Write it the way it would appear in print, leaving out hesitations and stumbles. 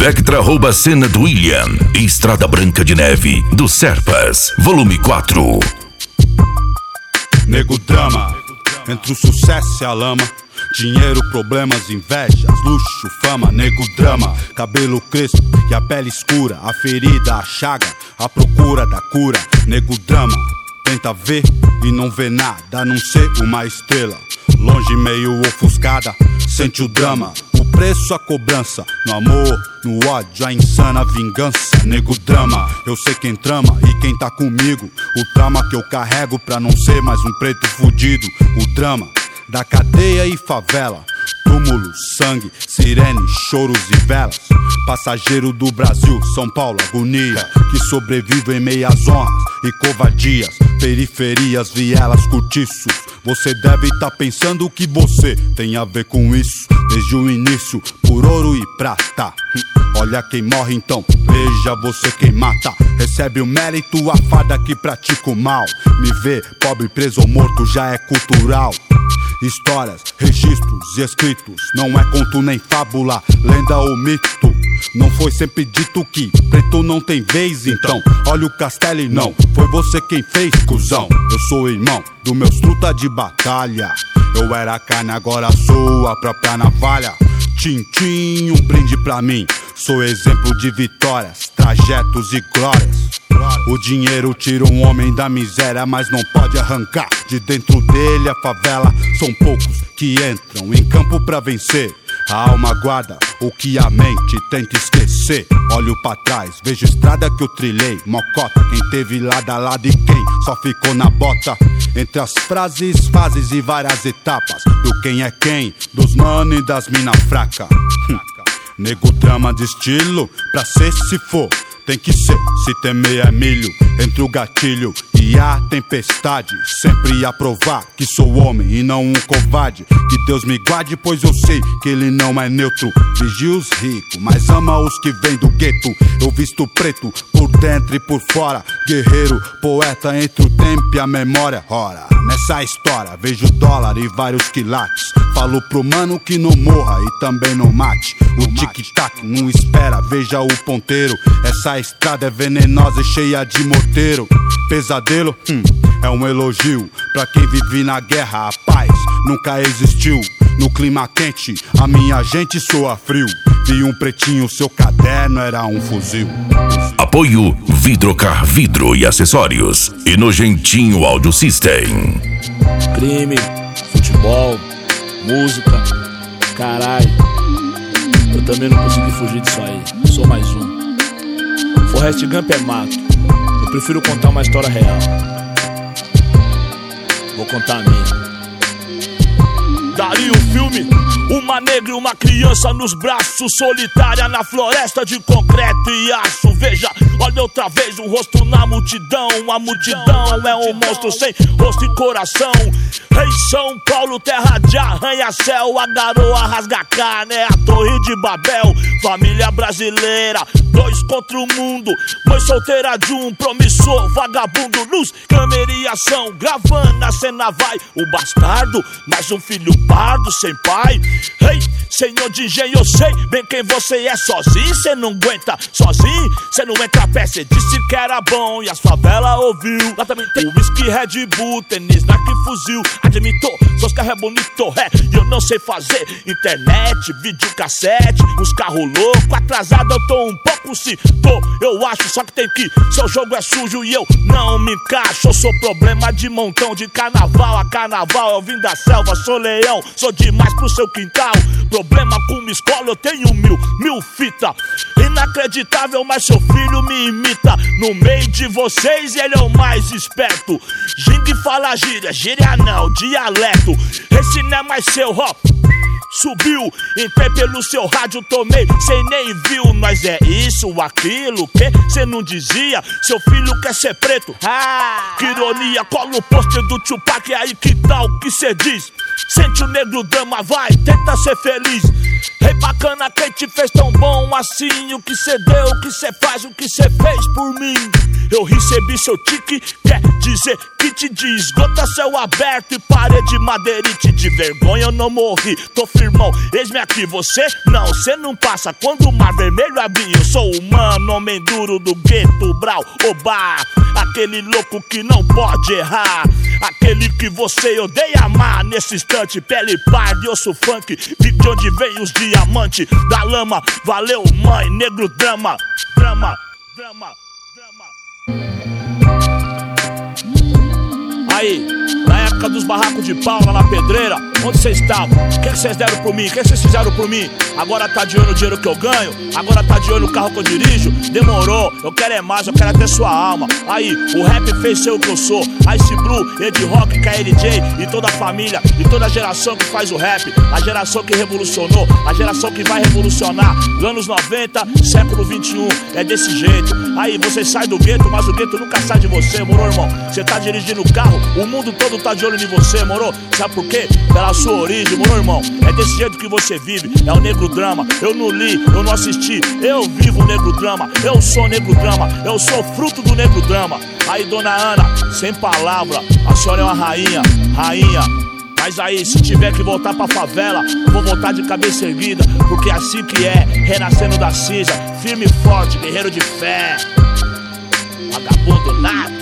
Vectra rouba cena do William. Estrada Branca de Neve, do Serpas, volume 4. Nego drama, entre o sucesso e a lama. Dinheiro, problemas, invejas, luxo, fama. Nego drama, cabelo crespo e a pele escura. A ferida, a chaga, a procura da cura. Nego drama, tenta ver e não vê nada, a não ser uma estrela longe, meio ofuscada. Sente o drama, o preço, a cobrança. No amor, no ódio, a insana vingança. Nego drama, eu sei quem trama e quem tá comigo. O trauma que eu carrego pra não ser mais um preto fudido. O drama da cadeia e favela. Túmulos, sangue, sirene, choros e velas. Passageiro do Brasil, São Paulo, agonia. Que sobrevive em meias honras e covardias. Periferias, vielas, cortiços. Você deve estar pensando que você tem a ver com isso. Desde o início, por ouro e prata. Olha quem morre então, veja você quem mata. Recebe o mérito, a farda que pratica o mal. Me ver pobre, preso ou morto já é cultural. Histórias, registros e escritos, não é conto nem fábula, lenda ou mito. Não foi sempre dito que preto não tem vez, então olha o castelo e não foi você quem fez, cuzão. Eu sou irmão dos meus truta de batalha. Eu era carne, agora sou a própria navalha. Tintim, um brinde pra mim. Sou exemplo de vitórias, trajetos e glórias. O dinheiro tira um homem da miséria, mas não pode arrancar de dentro dele a favela. São poucos que entram em campo pra vencer. A alma guarda o que a mente tenta esquecer. Olho pra trás, vejo estrada que eu trilhei. Mocota, quem teve lado a lado e quem só ficou na bota. Entre as frases, fases e várias etapas. Do quem é quem, dos mano e das mina fraca. Nego drama de estilo, pra ser se for. Tem que ser, se temer é milho. Entre o gatilho e a tempestade, sempre a provar que sou homem e não um covarde. Que Deus me guarde, pois eu sei que ele não é neutro. Vigia os ricos, mas ama os que vêm do gueto. Eu visto preto, por dentro e por fora. Guerreiro, poeta entre o tempo e a memória. Ora, nessa história vejo dólar e vários quilates. Falo pro mano que não morra e também não mate. O tic-tac não espera, veja o ponteiro. Essa estrada é venenosa e cheia de morteiro. Pesadelo, é um elogio pra quem vive na guerra. A paz nunca existiu. No clima quente, a minha gente soa frio. Vi um pretinho, seu caderno era um fuzil. Apoio Vidrocar Vidro e Acessórios e Nojentinho Audio System. Crime, futebol, música, caralho. Eu também não consegui fugir disso aí, sou mais um. Forrest Gump é mato, eu prefiro contar uma história real. Vou contar a minha. Daria um filme, uma negra e uma criança nos braços, solitária na floresta de concreto e aço. Veja, olha outra vez um rosto na multidão. A multidão é um monstro sem rosto e coração. Rei São Paulo, terra de arranha-céu. A garoa rasga carne, é a torre de Babel. Família brasileira, 2 contra o mundo. Mãe solteira de um promissor vagabundo. Luz, câmera e ação, gravando a cena vai. O bastardo, mais um filho pardo sem pai. Ei, senhor de engenho, eu sei bem quem você é. Sozinho cê não aguenta, sozinho cê não entra a pé. Cê disse que era bom e as favelas ouviu. Lá também tem whisky, Red Bull, tênis, Nike, fuzil. Admitou, seus carros é bonito, e eu não sei fazer internet, videocassete, uns carros loucos. Atrasado eu tô um pouco, se tô, eu acho. Só que tem que, seu jogo é sujo e eu não me encaixo. Eu sou problema de montão, de carnaval a carnaval. Eu vim da selva, sou leão, sou demais pro seu quintal. Problema com uma escola, eu tenho mil fita. Inacreditável, mas seu filho me imita. No meio de vocês ele é o mais esperto. Gingue fala gíria, gíria não, dialeto. Esse não é mais seu rap. Subiu, entrei pelo seu rádio, tomei, cê nem viu. Nós é isso, aquilo, que cê não dizia. Seu filho quer ser preto, que ironia. Cola o pôster do Tupac, aí que tal que cê diz? Sente o negro drama, vai, tenta ser feliz. Ei, bacana, quem te fez tão bom assim? O que cê deu, o que cê faz, o que cê fez por mim? Eu recebi seu tique, quer dizer que te diz gota, céu aberto e parede madeirite. De vergonha eu não morri, tô firmão, eis-me aqui. Você não, cê não passa quando o mar vermelho abrir. Eu sou humano, homem duro do gueto, brau, obá. Aquele louco que não pode errar, aquele que você odeia amar. Nesse instante, pele parda e osso funk, vi de onde vem os diamantes da lama. Valeu, mãe, negro drama, drama, drama, drama. Aí, na época dos barracos de pau lá na pedreira, onde vocês estavam? O que vocês deram por mim? O que vocês fizeram por mim? Agora tá de olho no dinheiro que eu ganho? Agora tá de olho no carro que eu dirijo? Demorou, eu quero é mais, eu quero até sua alma. Aí, o rap fez ser o que eu sou. Ice Blue, Ed Rock, KLJ e toda a família, e toda a geração que faz o rap. A geração que revolucionou, a geração que vai revolucionar. Anos 90, século 21, é desse jeito. Aí, você sai do gueto, mas o gueto nunca sai de você, moro, irmão? Você tá dirigindo o carro, o mundo todo tá de olho em você, moro? Sabe por quê? Pela sua origem, moro, irmão? É desse jeito que você vive, é o negro drama. Eu não li, eu não assisti, eu vivo o negro drama. Eu sou negro drama, eu sou fruto do negro drama. Aí, dona Ana, sem palavra, a senhora é uma rainha, rainha. Mas aí, se tiver que voltar pra favela, vou voltar de cabeça erguida, porque é assim que é, renascendo da cinza, firme e forte, guerreiro de fé. Vagabundo nada.